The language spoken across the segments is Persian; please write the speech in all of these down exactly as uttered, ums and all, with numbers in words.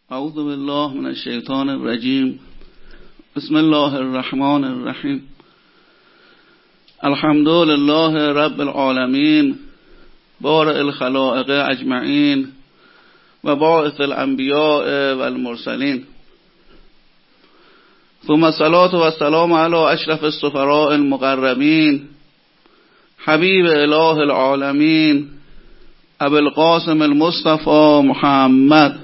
اعوذ بالله من الشیطان الرجیم. بسم الله الرحمن الرحیم. الحمد لله رب العالمین، بارئ الخلائق اجمعین و باعث الانبیاء والمرسلین. ثم الصلاة والسلام علی اشرف السفراء المقربین، حبیب اله العالمین، ابو القاسم المصطفى محمد.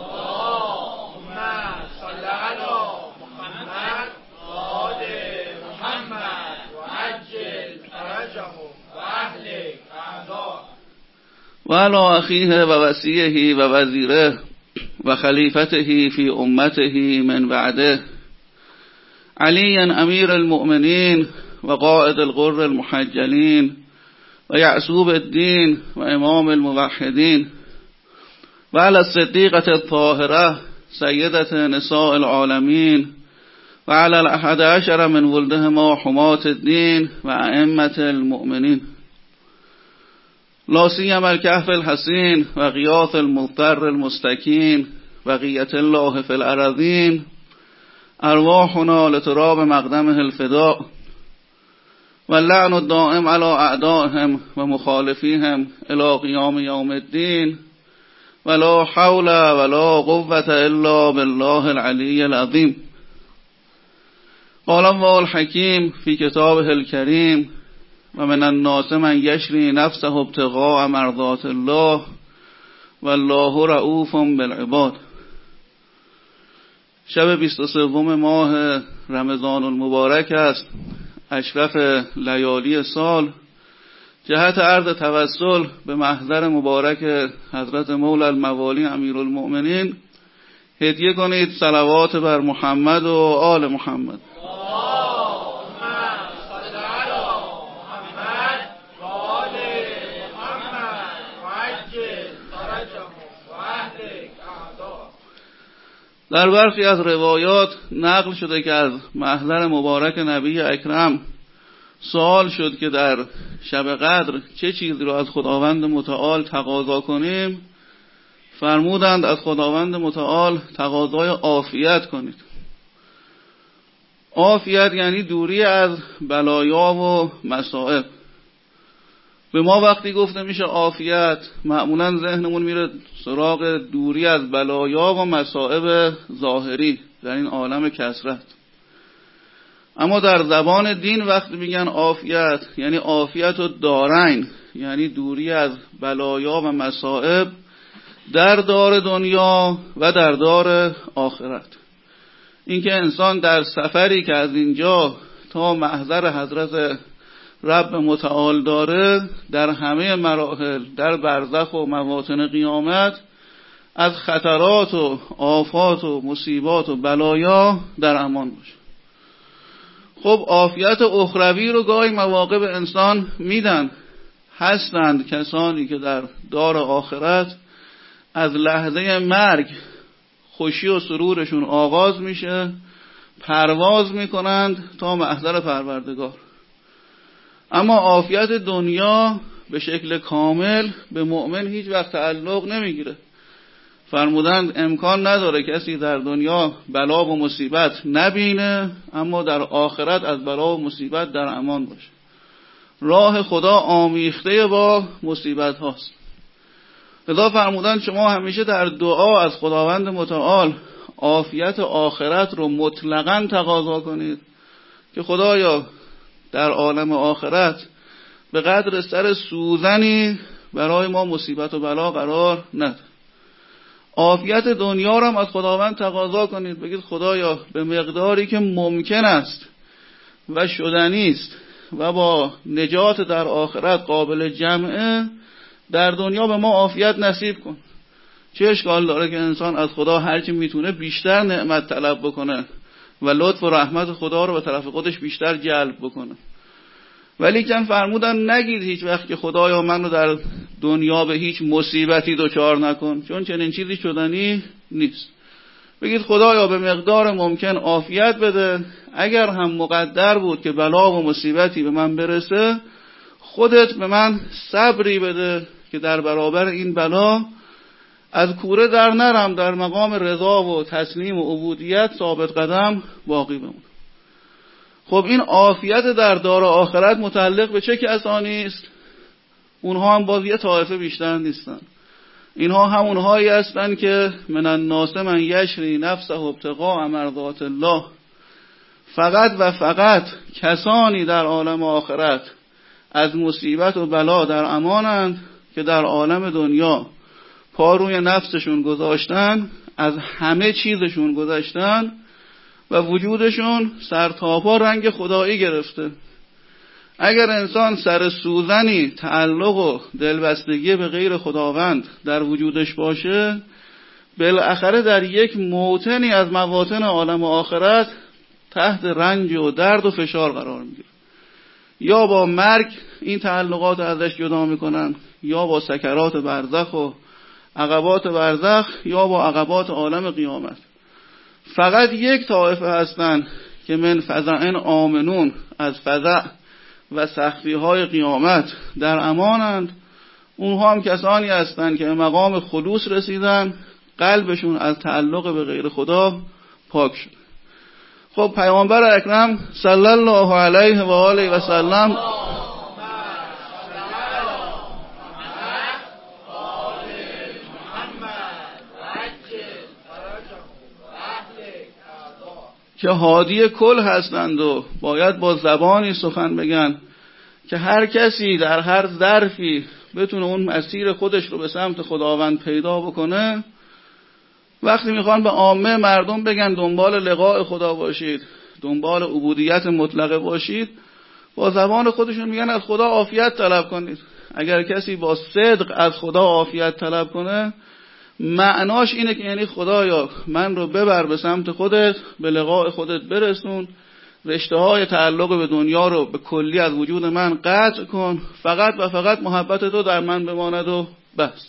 و علی اخیه و وصیه و وزیره و خلیفته فی امته من بعده، علی امیر المؤمنین و قائد الغر المحجلین و یعصوب الدین و امام الموحدین، و علی الصدیقة الطاهرة سیدة نساء العالمین و علی الاحد عشر من ولدهما حماة الدین و ائمة المؤمنین، لا سیما الکهف الحسین و غیاث المضطر المستکین بقیة الله فی الارضین، ارواحنا لتراب مقدمه الفداء، واللعن الدائم على اعدائهم و مخالفیهم الى قیام یوم الدین، ولا حول ولا قوة الا بالله العلی العظیم. قال الله الحکیم فی کتابه الکریم: و من الناس من یشری نفسه ابتغاء مرضات الله والله رؤوف بالعباد. شب بیست و سوم ماه رمضان المبارک است، اشرف لیالی سال. جهت عرض توسل به محضر مبارک حضرت مولی الموالی امیر المؤمنین هدیه کنید صلوات بر محمد و آل محمد. در برخی از روایات نقل شده که از محضر مبارک نبی اکرم سوال شد که در شب قدر چه چیزی را از خداوند متعال تقاضا کنیم. فرمودند از خداوند متعال تقاضای عافیت کنید. عافیت یعنی دوری از بلایا و مصائب. به ما وقتی گفته میشه عافیت، معمولا ذهنمون میره سراغ دوری از بلایا و مصائب ظاهری در این عالم کثرت. اما در زبان دین وقتی میگن عافیت یعنی عافیت و دارین، یعنی دوری از بلایا و مصائب در دار دنیا و در دار آخرت. اینکه انسان در سفری که از اینجا تا محضر حضرت رب متعال داره، در همه مراحل در برزخ و مواطن قیامت از خطرات و آفات و مصیبات و بلایا در امان باشه. خب عافیت اخروی رو گاهی مواقع به انسان میدن. هستند کسانی که در دار آخرت از لحظه مرگ خوشی و سرورشون آغاز میشه، پرواز میکنند تا محضر پروردگار. اما عافیت دنیا به شکل کامل به مؤمن هیچ وقت تعلق نمیگیره. فرمودند امکان نداره کسی در دنیا بلا و مصیبت نبینه اما در آخرت از بلا و مصیبت در امان باشه. راه خدا آمیخته با مصیبت هاست. لذا فرمودند شما همیشه در دعا از خداوند متعال عافیت آخرت رو مطلقاً تقاضا کنید که خدایا در عالم آخرت به قدر سر سوزنی برای ما مصیبت و بلا قرار نده. عافیت دنیا را هم از خداوند تقاضا کنید، بگید خدایا به مقداری که ممکن است و شدنی است و با نجات در آخرت قابل جمعه، در دنیا به ما عافیت نصیب کن. چه اشکال داره که انسان از خدا هرچی میتونه بیشتر نعمت طلب بکنه و لطف و رحمت خدا رو به طرف خودش بیشتر جلب بکنه. ولی کن فرمودن نگید هیچ وقت که خدایا من رو در دنیا به هیچ مصیبتی دچار نکن، چون چنین چیزی شدنی نیست. بگید خدایا به مقدار ممکن عافیت بده، اگر هم مقدر بود که بلا و مصیبتی به من برسه خودت به من صبری بده که در برابر این بلا از کوره در نرم، در مقام رضا و تسلیم و عبودیت ثابت قدم باقی بمونم. خب این عافیت در دار آخرت متعلق به چه کسانی است؟ اونها هم باز یه طایفه بیشتر نیستن. اینها همونهایی هستن که من الناس من یشری نفسه ابتغاء مرضات الله، فقط و فقط کسانی در عالم آخرت از مصیبت و بلا در امانند که در عالم دنیا پا روی نفسشون گذاشتن، از همه چیزشون گذاشتن و وجودشون سر تا پا رنگ خدایی گرفته. اگر انسان سر سوزنی تعلق و دلبستگی به غیر خداوند در وجودش باشه، بالاخره در یک موطنی از مواطن عالم آخرت تحت رنج و درد و فشار قرار میگیره. یا با مرگ این تعلقات ازش جدا میکنن، یا با سکرات برزخ و عقبات برزخ، یا با عقبات عالم قیامت. فقط یک طایفه هستن که من فزعن آمنون، از فزع و سختی های قیامت در امانند. اونها هم کسانی هستند که مقام خلوص رسیدن، قلبشون از تعلق به غیر خدا پاک شد. خب پیامبر اکرم صلی الله علیه و آله و سلم که هادی کل هستند و باید با زبانی سخن بگن که هر کسی در هر ظرفی بتونه اون مسیر خودش رو به سمت خداوند پیدا بکنه. وقتی میخوان به عامه مردم بگن دنبال لقاء خدا باشید، دنبال عبودیت مطلقه باشید، با زبان خودشون میگن از خدا عافیت طلب کنید. اگر کسی با صدق از خدا عافیت طلب کنه، معناش اینه که یعنی خدایا من رو ببر به سمت خودت، به لقاء خودت برسون، رشته های تعلق به دنیا رو به کلی از وجود من قطع کن، فقط و فقط محبت تو در من بماند و بس.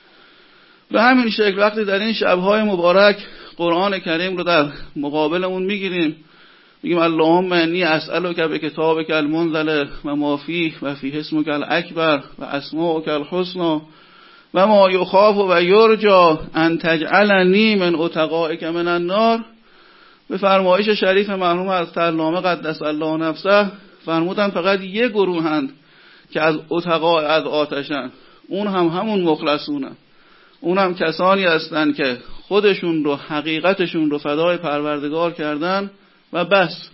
به همین شکل وقتی در این شبهای مبارک قرآن کریم رو در مقابلمون میگیریم، میگیم اللهم انی اسألک بکتابک المنزل و ما فیه و فیه اسمک الاکبر و اسماءک الحسنی و ما یخاف و یرجا ان تجعلنی من اتقائک من النار. به فرمایش شریف مرحوم از علامه قدس الله نفسه فرمودن فقط یه گروهند که از اتقاء از آتشن، اون هم همون مخلصونن، اون هم کسانی هستن که خودشون رو حقیقتشون رو فدای پروردگار کردن و بس.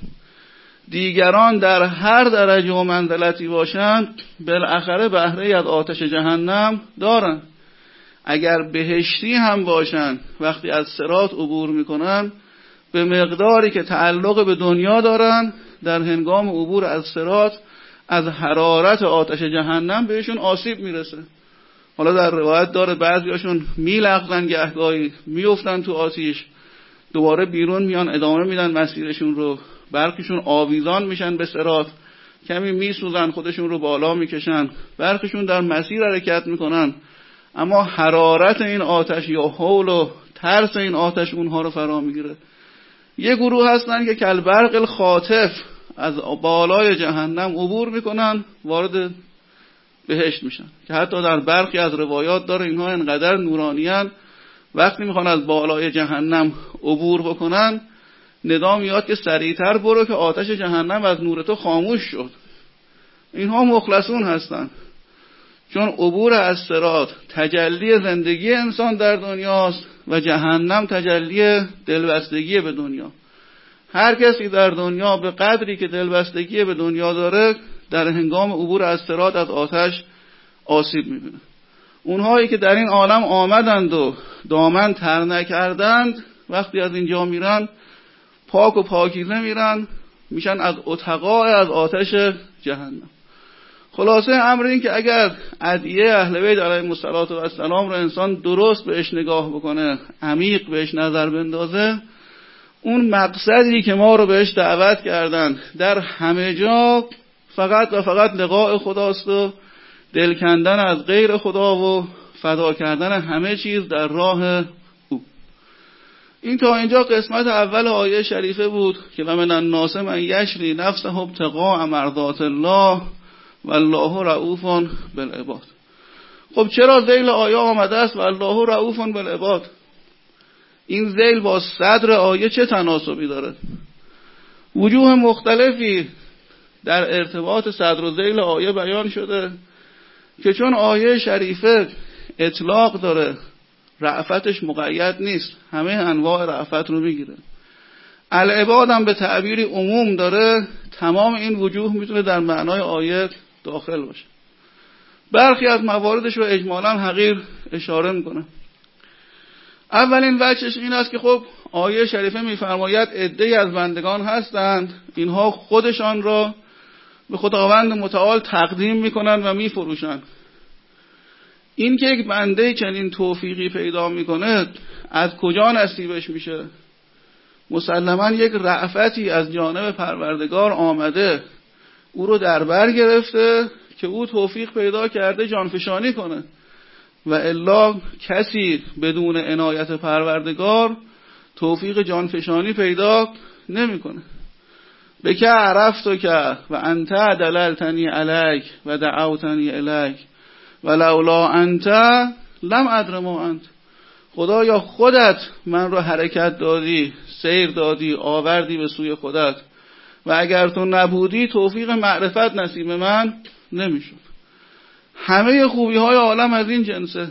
دیگران در هر درجه و منزلتی باشند بالاخره بهره از آتش جهنم دارن. اگر بهشتی هم باشند وقتی از صراط عبور میکنن به مقداری که تعلق به دنیا دارن، در هنگام عبور از صراط از حرارت آتش جهنم بهشون آسیب میرسه. حالا در روایت داره بعضیاشون میلغزن، گهگاهی میافتن تو آتیش، دوباره بیرون میان ادامه میدن مسیرشون رو، برخیشون آویزان میشن به صراط، کمی میسوزن خودشون رو بالا میکشن، برخیشون در مسیر حرکت میکنن، اما حرارت این آتش یا هول و ترس این آتش اونها رو فرا میگیره. یه گروه هستن که کالبرق الخاطف از بالای جهنم عبور میکنن، وارد بهشت میشن، که حتی در برخی از روایات داره اینها انقدر نورانیان وقتی میخوان از بالای جهنم عبور بکنن ندا میاد که سریعتر برو که آتش جهنم از نور تو خاموش شد. اینها مخلصون هستن، چون عبور از صراط تجلی زندگی انسان در دنیاست و جهنم تجلی دلبستگی به دنیا. هر کسی در دنیا به قدری که دلبستگی به دنیا داره در هنگام عبور از صراط از آتش آسیب میبینه. اونهایی که در این عالم آمدند و دامن تر نکردند وقتی از اینجا میرن پاک و پاکیزه میرن، میشن از اتقاء از آتش جهنم. خلاصه امر این که اگر ادعیه اهل بیت علیهم السلام رو انسان درست بهش نگاه بکنه، عمیق بهش نظر بندازه، اون مقصدی که ما رو بهش دعوت کردن در همه جا فقط و فقط لقاء خداست و دل کندن از غیر خدا و فدا کردن همه چیز در راه او. این تا اینجا قسمت اول آیه شریفه بود که و من الناس من یشری نفسه ابتغاء مرضات الله والله رؤوف بالعباد. خب چرا ذیل آیه آمده است و الله رؤوف بالعباد؟ این ذیل با صدر آیه چه تناسبی داره؟ وجوه مختلفی در ارتباط صدر و ذیل آیه بیان شده که چون آیه شریفه اطلاق داره، رأفتش مقید نیست، همه انواع رأفت رو میگیره. العباد هم به تعبیری عموم داره، تمام این وجوه میتونه در معنای آیه داخل باشه. برخی از مواردش رو اجمالاً حقیر اشاره میکنه. اولین وجهش این است که خب آیه شریفه میفرماید عده‌ای از بندگان هستند، اینها خودشان را به خداوند متعال تقدیم میکنن و میفروشن. این که یک بنده چنین توفیقی پیدا میکنه از کجا نصیبش میشه؟ مسلماً یک رأفتی از جانب پروردگار آمده، او رو در بر گرفته که او توفیق پیدا کرده جانفشانی کنه، و الا کسی بدون عنایت پروردگار توفیق جانفشانی پیدا نمیکنه. بک عرفتک و انت دللتنی علیک و دعوتنی الیک و لولا انت لم ادر ما انت. خدایا خودت من رو حرکت دادی، سیر دادی، آوردی به سوی خودت، و اگر تو نبودی توفیق معرفت نصیب من نمیشد. همه خوبی های عالم از این جنسه.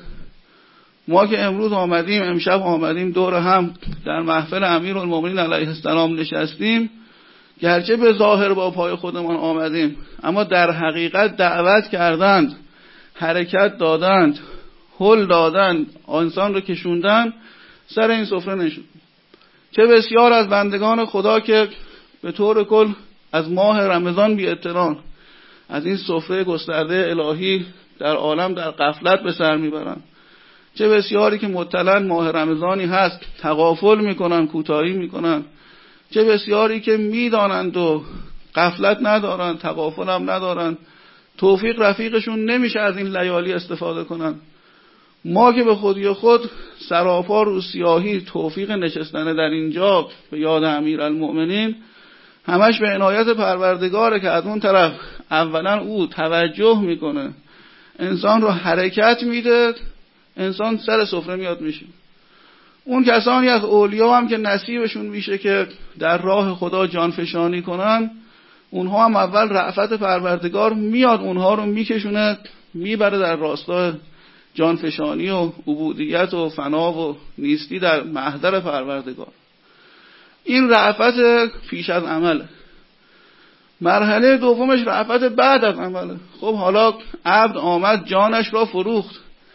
ما که امروز آمدیم، امشب آمدیم دور هم در محفل امیرالمومنین علیه السلام نشستیم، گرچه به ظاهر با پای خودمان آمدیم، اما در حقیقت دعوت کردند، حرکت دادند، هل دادند، انسان رو کشوندن سر این سفره نشد. چه بسیار از بندگان خدا که به طور کل از ماه رمضان بی اطلاع از این سفره گسترده الهی در عالم در غفلت به سر میبرند. چه بسیاری که مطلع ماه رمضانی هست تغافل میکنن، کوتاهی میکنن. چه بسیاری که میدانند و غفلت ندارن، تغافل هم ندارن، توفیق رفیقشون نمیشه از این لیالی استفاده کنن. ما که به خودی خود سراپا رو سیاهی توفیق نشستن در اینجا به یاد امیرالمؤمنین همش به عنایت پروردگاره که از اون طرف اولا او توجه میکنه، انسان رو حرکت میده، انسان سر سفره میاد میشه. اون کسانی از اولیا هم که نصیبشون میشه که در راه خدا جانفشانی کنن، اونها هم اول رأفت پروردگار میاد اونها رو میکشونه، میبره در راستای جانفشانی و عبودیت و فنا و نیستی در محضر پروردگار. این رأفت پیش از عمله. مرحله دومش رأفت بعد از عمله. خب حالا عبد آمد جانش را فروخت،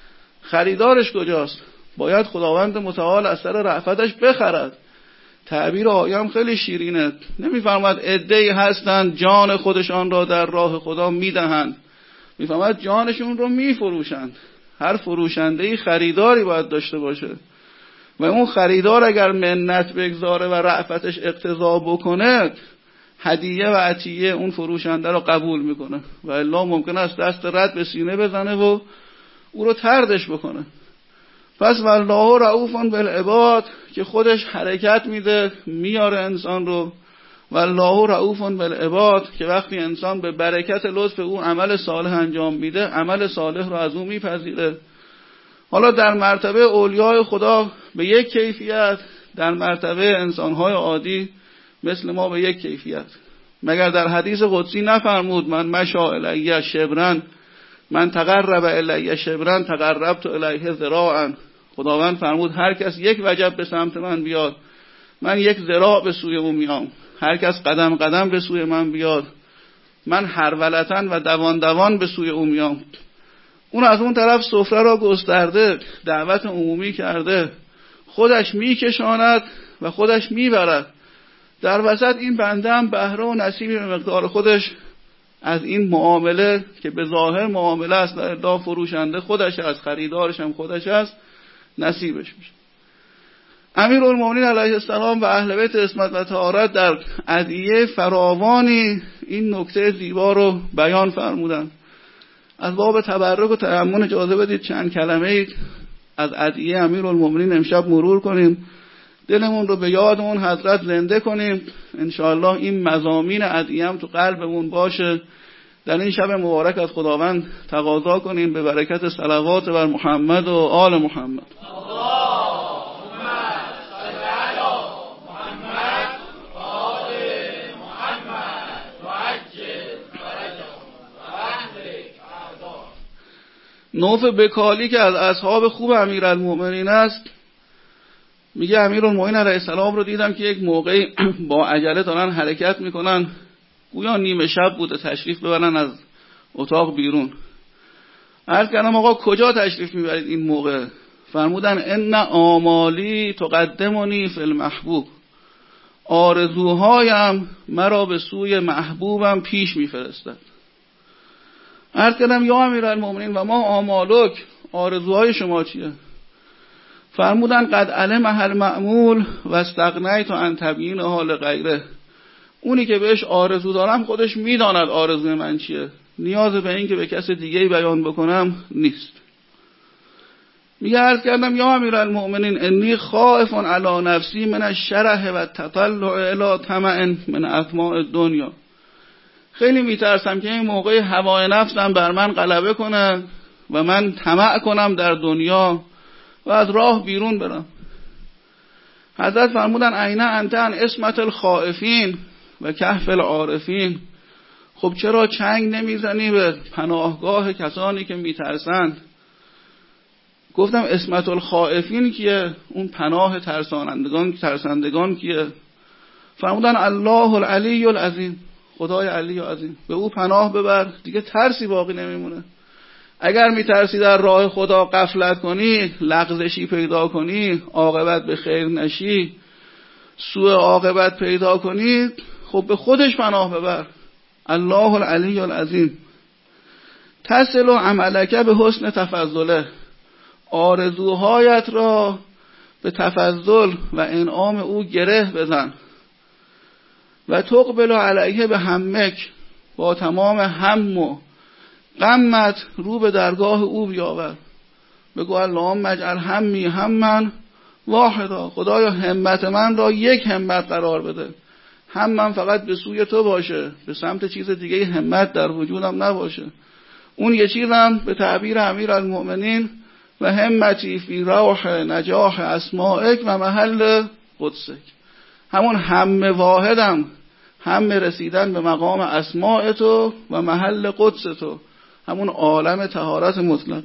خریدارش کجاست؟ باید خداوند متعال از سر رأفتش بخرد. تعبیر آیه خیلی شیرینه. نمیفرماد عده‌ای هستند جان خودشان را در راه خدا میدهند، میفرماد جانشون رو میفروشند. هر فروشنده‌ای خریداری باید داشته باشه و اون خریدار اگر منت بگذاره و رأفتش اقتضا بکنه، هدیه و عطیه اون فروشنده رو قبول میکنه، و الا ممکن است دست رد به سینه بزنه و او رو طردش بکنه. پس والله رؤوف بالعباد که خودش حرکت میده، میاره انسان رو. والله رؤوف بالعباد که وقتی انسان به برکت لطف او عمل صالح انجام میده، عمل صالح رو از او میپذیره. حالا در مرتبه اولیای خدا به یک کیفیت، در مرتبه انسانهای عادی مثل ما به یک کیفیت. مگر در حدیث قدسی نفرمود من مشا الی شبرن، من تقرب الی شبرن تقربت الیه ذراعا؟ خداوند فرمود هر کس یک وجب به سمت من بیاد، من یک ذراع به سوی او میام. هر کس قدم قدم به سوی من بیاد، من هرولتن و دوان دوان به سوی او میام. اون از اون طرف سفره را گسترده، دعوت عمومی کرده، خودش میکشاند و خودش میبرد. در وسط این بنده هم بهره و نصیبی به مقدار خودش از این معامله که به ظاهر معامله است و الا فروشنده خودش است، خریدارش هم خودش است، نصیبش میشه. امیرالمومنین علیه السلام و اهل بیت عصمت و طهارت در ادعیه فراوانی این نکته زیبا رو بیان فرمودن. از باب تبرک و تأمن اجازه بدید چند کلمه از ادعیه امیرالمومنین امشب مرور کنیم، دلمون رو به یاد اون حضرت زنده کنیم. انشاءالله این مضامین ادعیه هم تو قلبمون باشه، در این شب مبارک از خداوند تقاضا کنیم به برکت صلوات بر محمد و آل محمد. نوف بکالی که از اصحاب خوب امیرالمؤمنین است میگه امیرالمؤمنین علیه السلام رو دیدم که یک موقعی با عجله دارن حرکت میکنن، گویا نیمه شب بوده، تشریف ببرن از اتاق بیرون. عرض کردم آقا کجا تشریف میبرید این موقع؟ فرمودن ان آمالی تقدمنی فی المحبوب، آرزوهایم مرا به سوی محبوبم پیش میفرستد. عرض کردم یا امیرالمؤمنین و ما آمالک، آرزوهای شما چیه؟ فرمودن قد علم المأمول و استغنیت عن تبیین حال غیره، اونی که بهش آرزو دارم خودش میداند آرزوی من چیه، نیاز به این که به کس دیگه بیان بکنم نیست. میگه عرض کردم یا امیرالمؤمنین انی خائف علی نفسی من الشرح و التطلع الی طمع من اطماع الدنیا، خیلی میترسم که این موقع هوای نفسم بر من غلبه کنه و من طمع کنم در دنیا و از راه بیرون برم. حضرت فرمودن عین انت عن اسمت الخائفین و کهف العارفین، خب چرا چنگ نمیزنی به پناهگاه کسانی که میترسند؟ گفتم اسمت الخائفین کیه؟ اون پناه ترسانندگان ترسندگان کیه؟ فرمودن الله العلی العظیم، خدای علی و عظیم، به او پناه ببر دیگه ترسی باقی نمیمونه. اگر میترسی در راه خدا غفلت کنی، لغزشی پیدا کنی، عاقبت به خیر نشی، سوء عاقبت پیدا کنی، خب به خودش پناه ببر، الله العلی العظیم. تصل عملک به حسن تفضله، آرزوهایت را به تفضل و انعام او گره بزن. و تقبل علیه به همک، با تمام هم و غمت رو به درگاه او بیاور. بگو اللهم اجعل همی هممن واحدا، خدایا همت من را یک همت قرار بده، هم من فقط به سوی تو باشه، به سمت چیز دیگه همت در وجودم نباشه. اون یه چیزم به تعبیر امیرالمؤمنین و همتی فی روح نجاح اسمائک و محل قدسک، همون هم واحدم، هم رسیدن به مقام اسماء تو و محل قدس تو، همون عالم طهارت مطلقه.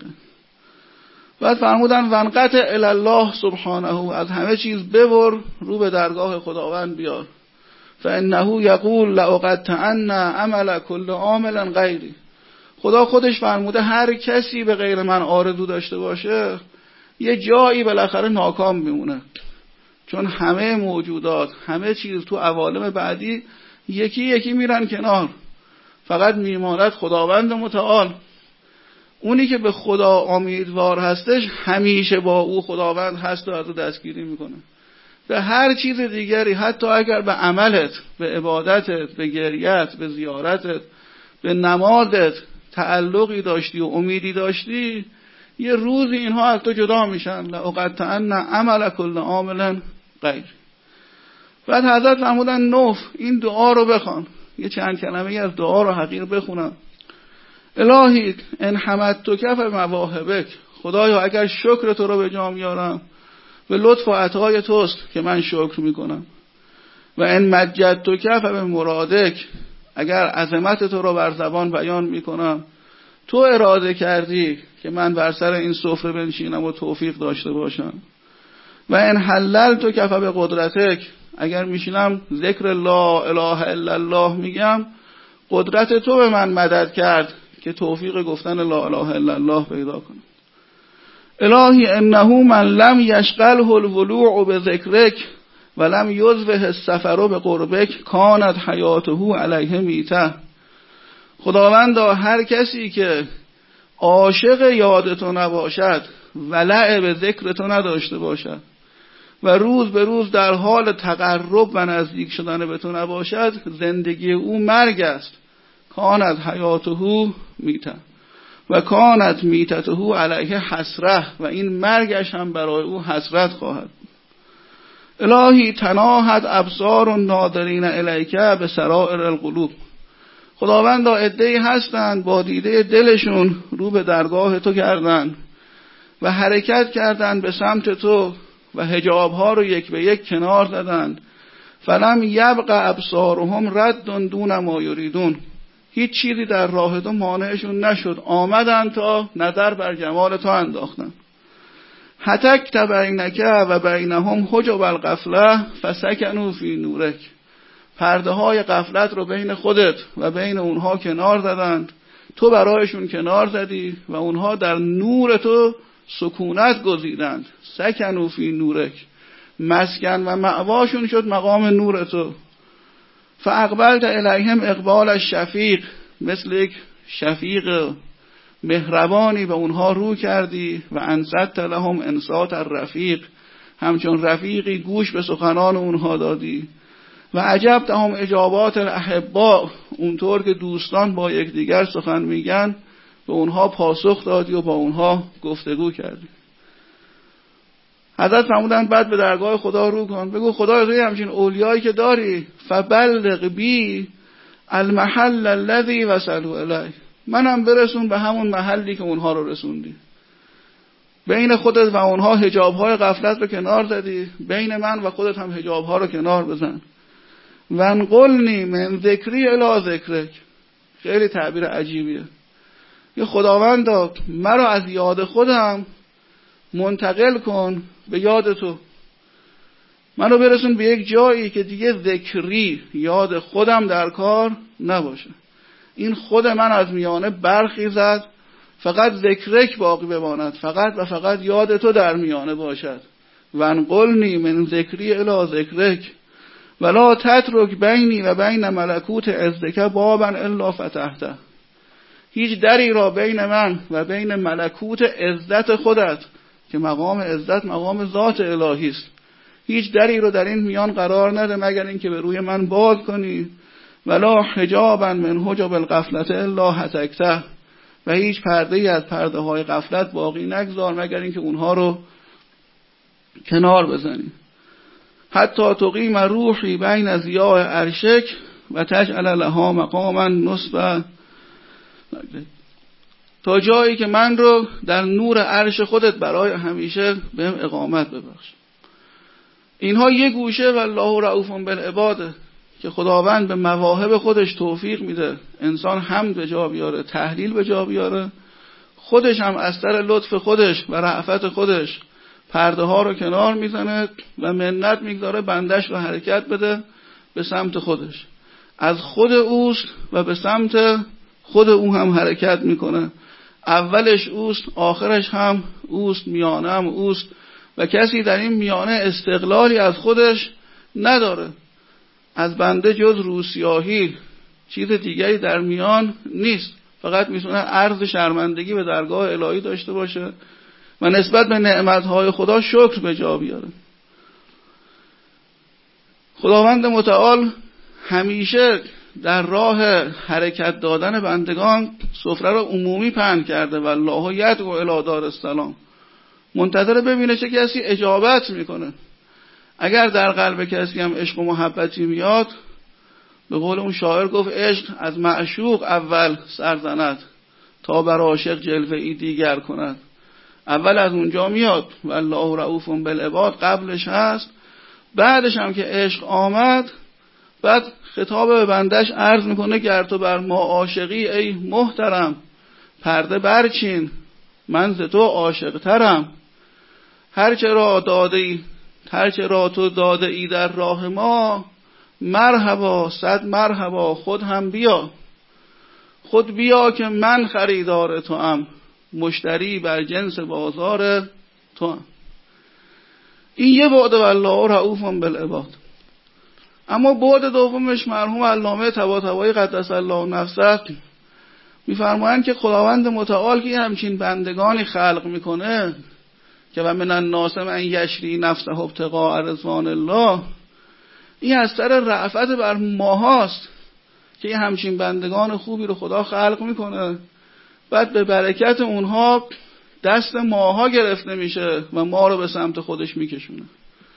بعد فرمودن ونقطع الی الله سبحانه، از همه چیز ببر رو به درگاه خداوند بیار. فانه یقول لاقطعن عمل کل عامل غیری، خدا خودش فرموده هر کسی به غیر من آرزو داشته باشه یه جایی بالاخره ناکام میمونه، چون همه موجودات همه چیز تو عوالم بعدی یکی یکی میرن کنار، فقط میماند خداوند متعال. اونی که به خدا امیدوار هستش همیشه با او خداوند هست و از او دستگیری میکنه. به هر چیز دیگری، حتی اگر به عملت، به عبادتت، به گریت، به زیارتت، به نمازت تعلقی داشتی و امیدی داشتی، یه روزی اینها از تو جدا میشن. لأقطعن عمل کل عامل غیر. بعد حضرت فرمودن نوف، این دعا رو بخوان، یه چند کلمه از دعا رو حقیر بخونم. الهی ان حمدتک فمواهبک، خدایا اگر شکر تو رو به جا میارم به لطف و عطای توست که من شکر میکنم. و ان مجدتک فبمرادک، اگر عظمت تو رو بر زبان بیان میکنم تو اراده کردی که من بر سر این سفره بنشینم و توفیق داشته باشم. و ان حللتک فبقدرتک، اگر میشینم ذکر لا اله الا الله میگم قدرت تو به من مدد کرد که توفیق گفتن لا اله الا الله پیدا کنم. الهی انه من لم یشغله الولوع بذکرک ولم یزوه السفر بقربک کانت حیاته علیه میته. خداوندا هر کسی که عاشق یاد تو نباشد، ولع به ذکر تو نداشته باشد و روز به روز در حال تقرب و نزدیک شدن به تو نباشد، زندگی او مرگ است. کانت حیاته میته و کانت میتته علیه حسره، و این مرگش هم برای او حسرت خواهد. الهی تناهت ابصار الناظرین الیک به سرائر القلوب، خداوندا عده‌ای هستند با دیده دلشون رو به درگاه تو کردن و حرکت کردند به سمت تو و حجابها رو یک به یک کنار زدند. فلم یبق ابصارهم رد دون ما یریدون، هیچ چیزی در راه تو مانعشون نشد، آمدن تا نظر بر جمال تو انداختن. حتک بینک و بینهم حجب الغفله فسکنوا فی نورک، پرده های غفلت رو بین خودت و بین اونها کنار زدند، تو برایشون کنار زدی و اونها در نور تو سکونت گزیدند. سکنوا فی نورک، مسکن و مأواشون شد مقام نور تو. فاقبلت الیهم اقبال الشفیق، مثل یک شفیق مهربانی به اونها رو کردی. و انصت لهم انصات الرفیق، همچون رفیقی گوش به سخنان اونها دادی. و عجبتهم اجابات الاحباء، اونطور که دوستان با یکدیگر سخن میگن به اونها پاسخ دادی و با اونها گفتگو کردی. حضرت فرمودن بعد به درگاه خدا رو کن، بگو خدا توی همچین اولیایی که داری، فبلغ بی المحل الذي وصلوا الیه، منم برسون به همون محلی که اونها رو رسوندی. بین خودت و اونها حجاب‌های غفلت رو کنار زدی، بین من و خودت هم حجاب‌ها رو کنار بزن. وانقلنی من ذکری الی ذکرک، خیلی تعبیر عجیبیه. یه خداوندا مرا از یاد خودم منتقل کن به یاد تو، منو برسون به یک جایی که دیگه ذکری، یاد خودم در کار نباشه. این خود من از میانه برخیزد، فقط ذکرک باقی بماند، فقط و فقط یاد تو در میانه باشد. وانقلنی من ذکری الی ذکرک ولا تترک بینی و بین ملکوت عزتک بابا الا فتحته، هیچ دری را بین من و بین ملکوت عزت خودت که مقام عزت مقام ذات الهی است، هیچ دری رو در این میان قرار نده مگر اینکه به روی من باز کنی. ولا حجابا من حجب الغفلة الا هتکته، و هیچ پرده‌ای از پرده های غفلت باقی نگذار مگر اینکه اونها رو کنار بزنی. حتی تقیم روحی بین ضیاء عرشک و تجعل لها مقاما نصبا، تا جایی که من رو در نور عرش خودت برای همیشه بهم اقامت ببخش. اینها یه گوشه و الله رؤوف بالعباد که خداوند به مواهب خودش توفیق میده انسان حمد به جا بیاره، تهلیل به جا بیاره، خودش هم از سر لطف خودش و رأفت خودش پرده ها رو کنار میزنه و منت میگذاره بندش رو حرکت بده به سمت خودش. از خود اوست و به سمت خود او هم حرکت میکنه. اولش اوست، آخرش هم اوست، میانه هم اوست و کسی در این میانه استقلالی از خودش نداره. از بنده جز روسیاهی چیز دیگری در میان نیست، فقط میتونه عرض شرمندگی به درگاه الهی داشته باشه و نسبت به نعمتهای خدا شکر به جا بیاره. خداوند متعال همیشه در راه حرکت دادن بندگان سفره را عمومی پهن کرده و الله یدعو الی دار السلام، منتظر ببینه چه کسی اجابت میکنه. اگر در قلب کسی هم عشق و محبتی میاد، به قول اون شاعر گفت عشق از معشوق اول سرزند تا بر عاشق جلوه ای دیگر کند. اول از اونجا میاد و الله رؤوف بالعباد قبلش هست، بعدش هم که عشق آمد بعد خطاب به بندش عرض میکنه گر تو بر ما عاشقی ای محترم، پرده برچین من ز تو عاشق ترم. هر چه را داده ای هر چه را تو داده ای در راه ما، مرحبا صد مرحبا خود هم بیا. خود بیا که من خریدار تو ام، مشتری بر جنس بازار تو ام. این یه بعد والله رؤوف بالعباد. اما بعد دومش مرحوم علامه طباطبایی قدس الله نفسه میفرمایند که خداوند متعال که همچین بندگانی خلق میکنه که و من الناس من یشری نفسه ابتغاء رضوان الله، این از سر رأفت بر ماهاست که یه همچین بندگان خوبی رو خدا خلق میکنه، بعد به برکت اونها دست ماها گرفته میشه و ما رو به سمت خودش میکشونه.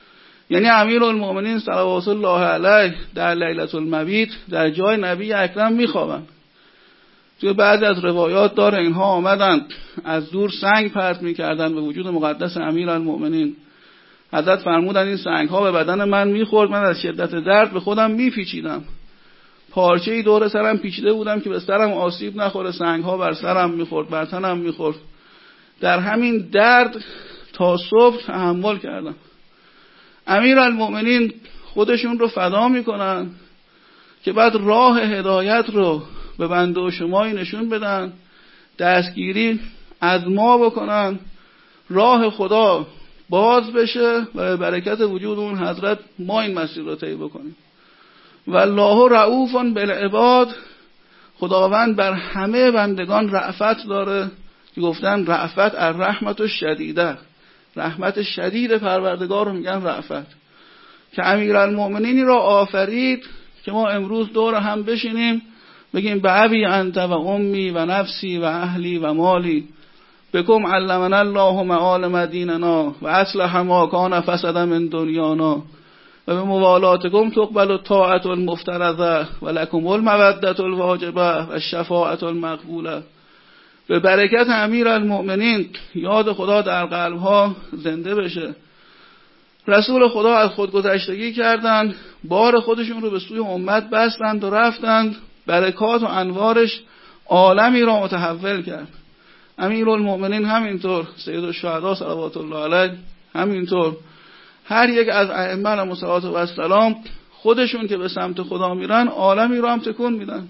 یعنی امیرالمؤمنین صلوات الله علیه در لیلة المبیت در جای نبی اکرم میخوابن. توی بعضی از روایات داره اینها آمدن از دور سنگ پرت میکردن به وجود مقدس امیرالمؤمنین. حضرت فرمودن این سنگ ها به بدن من میخورد، من از شدت درد به خودم میپیچیدم، پارچه‌ای دور سرم پیچیده بودم که به سرم آسیب نخوره، سنگ ها بر سرم میخورد، بر تنم میخورد. در همین درد تا صبح تحمل کردم. امیرالمؤمنین خودشون رو فدا میکنن که بعد راه هدایت رو به بنده و شمایی نشون بدن، دستگیری از ما بکنن، راه خدا باز بشه و به برکت وجود اون حضرت ما این مسیر رو طی بکنیم. والله رؤوف بالعباد، خداوند بر همه بندگان رأفت داره که گفتن رأفت الرحمت الشدیده، رحمت شدید پروردگار رو میگن رأفت. که امیرالمؤمنینی را آفرید که ما امروز دور هم بشینیم بگیم به ابی انت و امی و نفسی و اهلی و مالی بکم علمنا الله معالم دیننا و اصلح ما کان فسد من دنیانا و به موالاتکم تقبل الطاعة المفترضه و لکم المودة الواجبه و الشفاعة المقبوله. به برکت امیرالمؤمنین یاد خدا در قلبها زنده بشه. رسول خدا از خودگذشتگی کردند، بار خودشون رو به سوی امت بستند و رفتند، برکات و انوارش عالمی را متحول کرد. امیرالمؤمنین همینطور، سید الشهدا صلوات الله علیه همینطور، هر یک از ائمه علیهم السلام خودشون که به سمت خدا میرن عالمی را هم تکون میدن.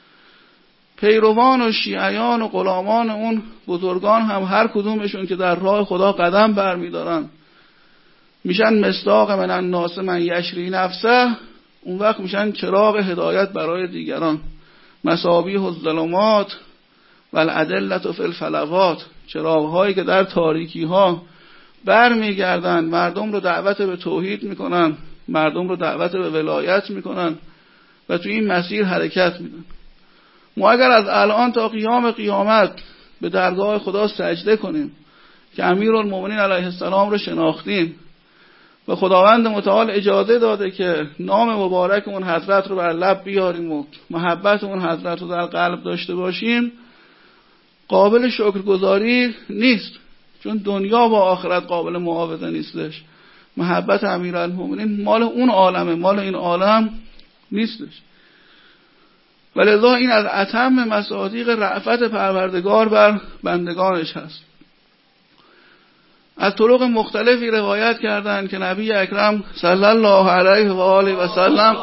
پیروان و شیعیان و غلامان اون بزرگان هم هر کدومشون که در راه خدا قدم برمیدارن میشن مصداق من الناس من یشری نفسه، اون وقت میشن چراغ هدایت برای دیگران. مصابیح الظلمات و الادلة فی الفلوات، چراغ هایی که در تاریکی ها برمیگردن، مردم رو دعوت به توحید میکنن، مردم رو دعوت به ولایت میکنن و تو این مسیر حرکت میدن. ما اگر از الان تا قیام قیامت به درگاه خدا سجده کنیم که امیرالمؤمنین علیه السلام رو شناختیم و خداوند متعال اجازه داده که نام مبارک اون حضرت رو بر لب بیاریم و محبت اون حضرت رو در قلب داشته باشیم، قابل شکرگزاری نیست، چون دنیا با آخرت قابل معاوضه نیستش. محبت امیرالمؤمنین مال اون عالمه، مال این عالم نیستش. ولذا این از اتم مصادیق رأفت پروردگار بر بندگانش هست. از طرق مختلفی روایت کردند که نبی اکرم صلی الله علیه و آله و سلم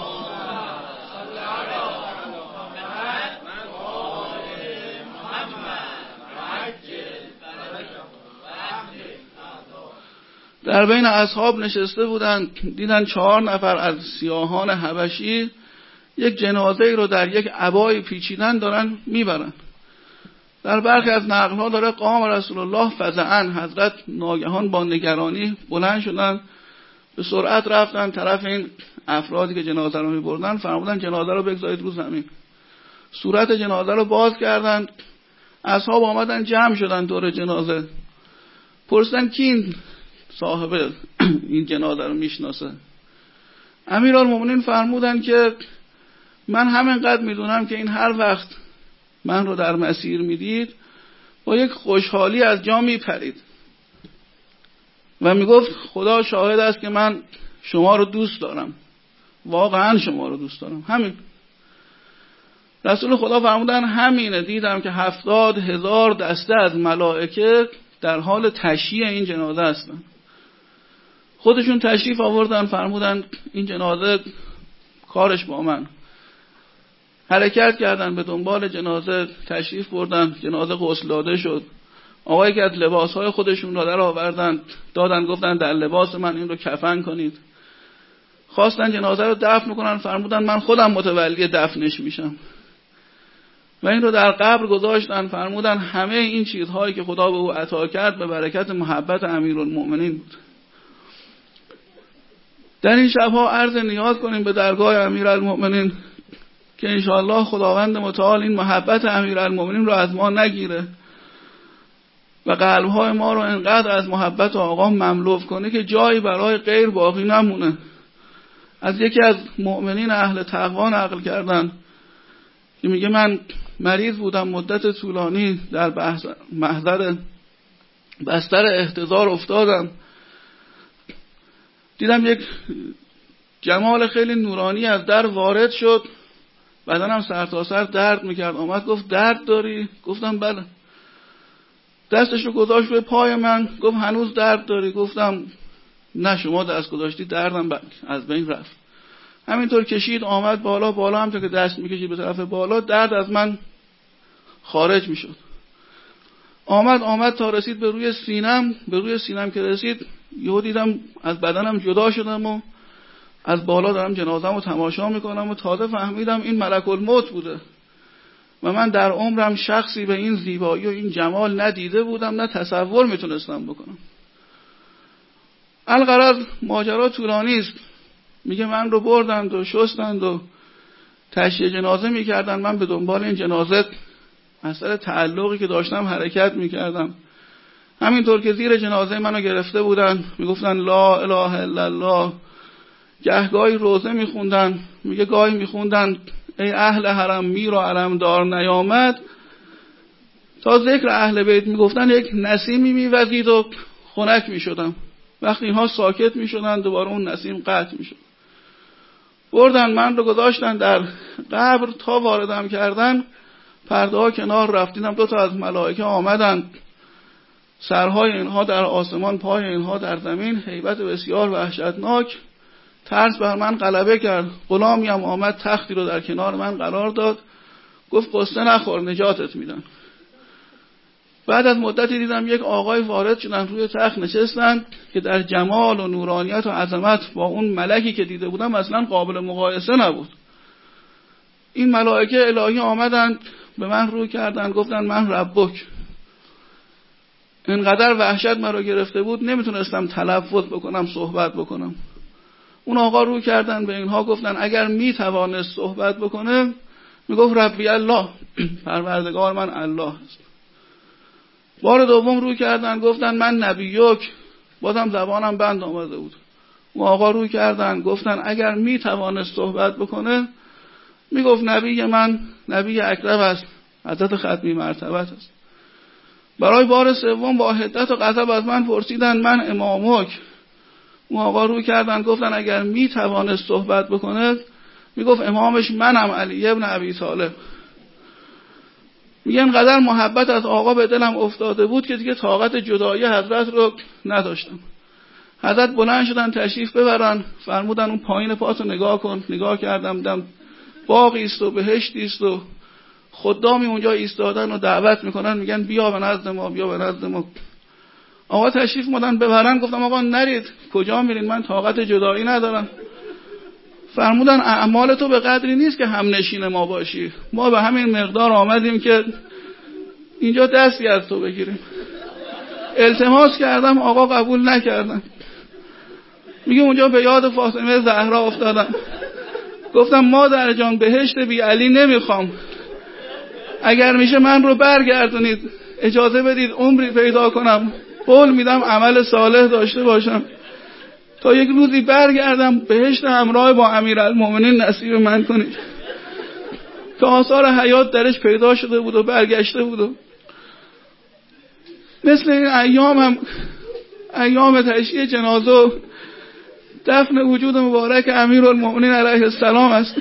در بین اصحاب نشسته بودند، دیدن چهار نفر از سیاهان حبشی یک جنازه رو در یک عبای پیچیدن دارن میبرن. در برخی از نقل‌ها داره قام رسول الله فزعن، حضرت ناگهان با نگرانی بلند شدن، به سرعت رفتن طرف این افرادی که جنازه رو میبردن، فرمودن جنازه رو بگذارید رو زمین. صورت جنازه رو باز کردن، اصحاب آمدن جمع شدن دور جنازه، پرسیدن کی این صاحب این جنازه رو میشناسه؟ امیرالمؤمنین فرمودن که من همینقدر میدونم که این هر وقت من رو در مسیر میدید با یک خوشحالی از جا میپرید و میگفت خدا شاهد است که من شما رو دوست دارم، واقعا شما رو دوست دارم. همین. رسول خدا فرمودن همینه، دیدم که هفتاد هزار دسته از ملائکه در حال تشییع این جنازه هستن. خودشون تشریف آوردن، فرمودن این جنازه کارش با من. حرکت کردن به دنبال جنازه، تشریف بردن، جنازه غسل داده شد. آقایی که از لباسهای خودشون را در آوردن دادن، گفتن در لباس من این رو کفن کنید. خواستن جنازه رو دفن کنن، فرمودن من خودم متولی دفنش میشم. و این رو در قبر گذاشتن، فرمودن همه این چیزهایی که خدا به او عطا کرد به برکت محبت امیرالمؤمنین بود. در این شبها عرض نیاز کنیم به درگاه امیرالمؤمنین که انشاءالله خداوند متعال این محبت امیرالمؤمنین رو از ما نگیره و قلب‌های ما رو انقدر از محبت آقا مملو کنه که جایی برای غیر باقی نمونه. از یکی از مؤمنین اهل تقوا نقل کردن که میگه من مریض بودم مدت طولانی در محضر بستر احتضار افتادم، دیدم یک جمال خیلی نورانی از در وارد شد، بدنم سر تا سر درد میکرد. آمد گفت درد داری؟ گفتم بله. دستش رو گذاشت روی پای من، گفت هنوز درد داری؟ گفتم نه شما دست گذاشتی دردم از بین رفت. همینطور کشید آمد بالا، بالا همونطور که دست میکشید به طرف بالا درد از من خارج میشد. آمد آمد تا رسید به روی سینم، به روی سینم که رسید یهو دیدم از بدنم جدا شدم و از بالا دارم جنازه‌مو تماشا میکنم و تازه فهمیدم این ملک الموت بوده و من در عمرم شخصی به این زیبایی و این جمال ندیده بودم، نه تصور میتونستم بکنم. الغرض ماجرا طولانی است. میگه من رو بردند و شستند و تشییع جنازه میکردن، من به دنبال این جنازه اثر تعلقی که داشتم حرکت میکردم. همینطور که زیر جنازه منو گرفته بودن میگفتن لا اله الا الله، گهگاهی روزه میخوندن، میگه گاهی میخوندن ای اهل حرم میر و علم دار نیامد، تا ذکر اهل بیت میگفتن یک نسیمی میوزید و خنک میشدم. وقتی اینها ساکت میشدن دوباره اون نسیم قطع میشد. بردن من رو گذاشتن در قبر، تا واردم کردن پرده ها کنار رفتیدم، دو تا از ملائکه آمدن، سرهای اینها در آسمان پای اینها در زمین، هیبت بسیار وحشتناک. ترس بر من غلبه کرد. غلامیم آمد تختی رو در کنار من قرار داد، گفت قصه نخور نجاتت میدن. بعد از مدتی دیدم یک آقای وارد شدن، روی تخت نشستن که در جمال و نورانیت و عظمت با اون ملکی که دیده بودم اصلا قابل مقایسه نبود. این ملائکه الهی آمدن به من رو کردن، گفتن من ربک. اینقدر وحشت مرا گرفته بود نمیتونستم تلفظ بکنم، صحبت بکنم. اون آقا رو کردن به اینها گفتن اگر میتوانست صحبت بکنه میگفت ربی الله، پروردگار من الله است. بار دوم رو کردن گفتن من نبیک، بازم زبانم بند آمده بود. اون آقا رو کردن گفتن اگر میتوانست صحبت بکنه میگفت نبی من نبی اکرم است، حضرت ختمی مرتبت است. برای بار سوم با حدت و غضب از من پرسیدن من امامک. اون آقا رو کردن گفتن اگر میتوانست صحبت بکنه میگفت امامش منم علی ابن ابی طالب. میگن قدر محبت از آقا به دلم افتاده بود که دیگه طاقت جدایی حضرت رو نداشتم. حضرت بلند شدن تشریف ببرن، فرمودن اون پایین پاتو نگاه کن. نگاه کردم دیدم باغی است و بهشتی است و خدامی اونجا ایستادن و دعوت میکنن، میگن بیا به نزد ما، بیا به نزد ما. آقا تشریف مدن ببرن، گفتم آقا نرید. کجا میرین؟ من طاقت جدایی ندارم. فرمودن اعمال تو به قدری نیست که هم نشین ما باشی، ما به همین مقدار آمدیم که اینجا دستی از تو بگیریم. التماس کردم آقا قبول نکردن. میگه اونجا به یاد فاطمه زهرا افتادم، گفتم مادر جان بهشت بی علی نمیخوام، اگر میشه من رو برگردونید، اجازه بدید عمری پیدا کنم، قول میدم عمل صالح داشته باشم تا یک روزی برگردم بهشت همراه با امیرالمومنین نصیب من کنید. تا آثار حیات درش پیدا شده بود و برگشته بود. و مثل این ایام هم ایام تشییع جنازه و دفن وجود مبارک امیرالمومنین علیه السلام است.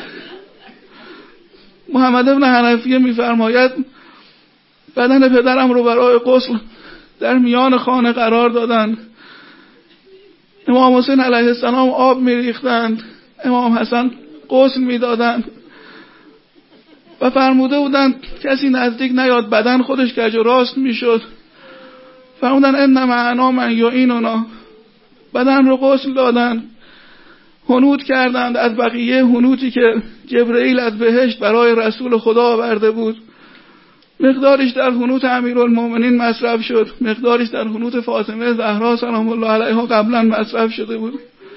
محمد ابن حنفیه میفرماید بدن پدرم رو برای غسل در میان خانه قرار دادن. امام حسین علیه السلام آب میریختند، امام حسن غسل میدادند و فرموده بودند کسی نزدیک نیاد، بدن خودش کج و راست میشد. فرمودن ان معنا من یعیننا، بدن رو غسل دادن، حنوط کردند از بقیه حنوطی که جبرئیل از بهشت برای رسول خدا آورده بود. مقدارش در حنوط امیرالمومنین مصرف شد، مقدارش در حنوط فاطمه زهرا سلام الله علیها قبلا مصرف شده بود.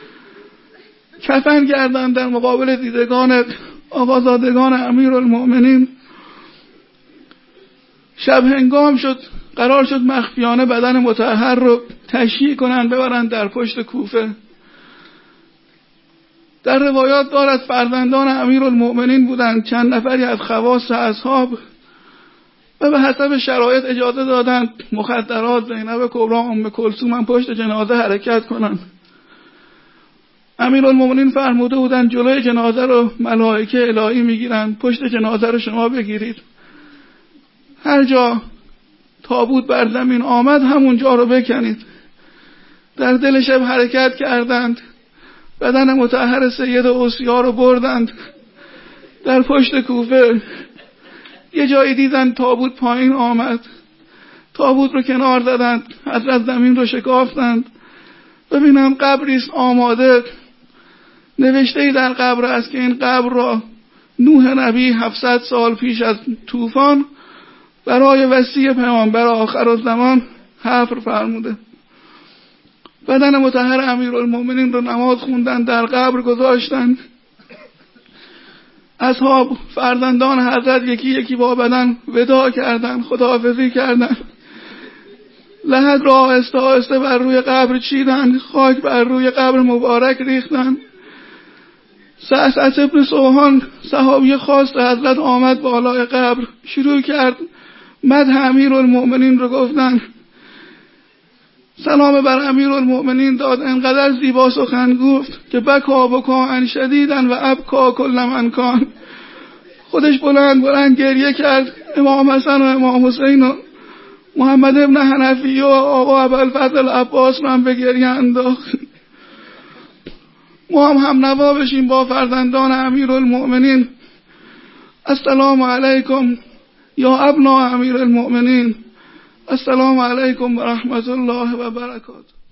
کفن کردند در مقابل دیدگان آقازادگان امیرالمومنین. شب هنگام شد، قرار شد مخفیانه بدن مطهر رو تشییع کنن ببرن در پشت کوفه. در روایات دارد فرزندان امیرالمؤمنین بودند، چند نفری از خواص اصحاب، و به حسب شرایط اجازه دادند مخدرات، زینب کبرا، ام کلثوم هم پشت جنازه حرکت کنند. امیرالمؤمنین فرموده بودند جلوی جنازه رو ملائکه الهی میگیرند، پشت جنازه رو شما بگیرید. هر جا تابوت بر زمین آمد همونجا رو بکنید. در دل شب حرکت کردند، بدن مطهر سید اوصیا رو بردند در پشت کوفه. یه جایی دیدن تابوت پایین آمد، تابوت رو کنار زدند، حضرت زمین رو شکافتند. ببینم قبریست آماده، نوشته ای در قبر است که این قبر را نوح نبی هفتصد سال پیش از طوفان برای وصی پیامبر آخرالزمان حفر فرموده. بدن مطهر امیرالمؤمنین رو نماز خوندن، در قبر گذاشتن. اصحاب فرزندان حضرت یکی یکی با بدن وداع کردن، خداحافظی کردن. لحد را آهسته آهسته بر روی قبر چیدن، خاک بر روی قبر مبارک ریختن. سعد ابن سوحان صحابی خاص حضرت آمد بالای قبر، شروع کرد مدح امیرالمؤمنین رو گفتن. سلام بر امیرالمؤمنین داد، انقدر زیبا سخن گفت که بکا بکا ان شدیدن و ابکا کل من کان. خودش بلند بلند گریه کرد. امام حسن و امام حسین و محمد ابن حنفی و آقا ابوالفضل عباس من به گریه انداخت. ما هم هم نوا بشیم با فرزندان امیرالمؤمنین. السلام علیکم یا ابناء امیرالمؤمنین، السلام علیکم و رحمت الله و برکاته.